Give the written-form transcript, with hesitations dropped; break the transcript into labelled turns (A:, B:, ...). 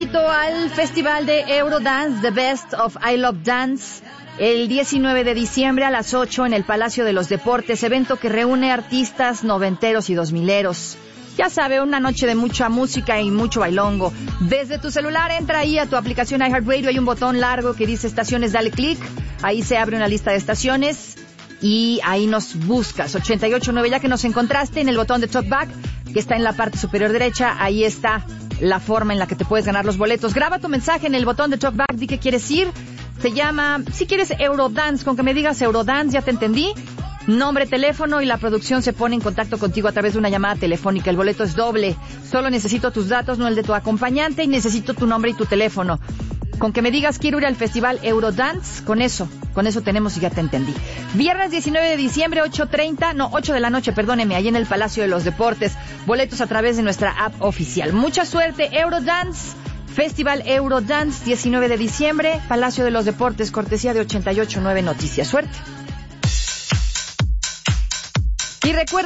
A: éxito al Festival de Eurodance, The Best of I Love Dance, el 19 de diciembre a las 8 en el Palacio de los Deportes, evento que reúne artistas noventeros y 2000eros. Ya sabe, una noche de mucha música y mucho bailongo. Desde tu celular entra ahí a tu aplicación iHeartRadio, hay un botón largo que dice estaciones, dale clic, ahí se abre una lista de estaciones y ahí nos buscas, 88.9, ya que nos encontraste en el botón de Talkback, que está en la parte superior derecha, ahí está la forma en la que te puedes ganar los boletos. Graba tu mensaje en el botón de Talkback, di que quieres ir. Se llama, si quieres, Eurodance, con que me digas Eurodance, ya te entendí. Nombre, teléfono y la producción se pone en contacto contigo a través de una llamada telefónica. El boleto es doble. Solo necesito tus datos, no el de tu acompañante, y necesito tu nombre y tu teléfono. Con que me digas quiero ir al festival Eurodance, con eso tenemos y ya te entendí. Viernes 19 de diciembre, 8 de la noche, perdóneme, ahí en el Palacio de los Deportes. Boletos a través de nuestra app oficial. Mucha suerte, Eurodance. Festival Eurodance, 19 de diciembre, Palacio de los Deportes, cortesía de 88.9 Noticias. Suerte. Y recuerda